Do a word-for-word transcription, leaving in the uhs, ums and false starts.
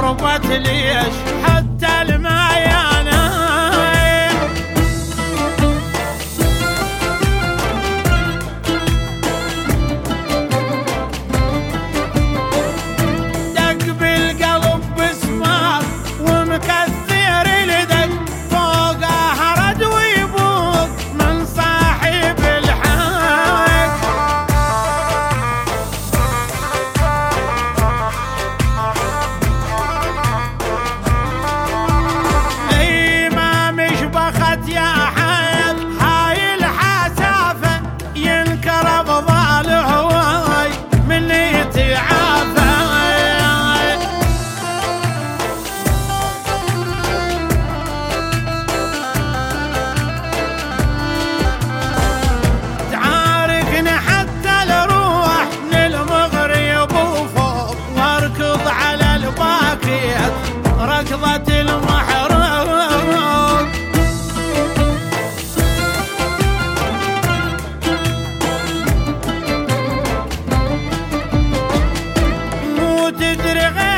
غربة ليش حتى المعيانة دق بالقلب بسمار ومكثر الدق فوقه رد ويبوق من صاحب الحق اي ما مشبخت يا حيط هاي الحسافة ينكر بضال هواي من يتعافى تعاركنا حتى الروح للمغرب وفوق واركض على الباكيت ركضة المحروق مو تدري غير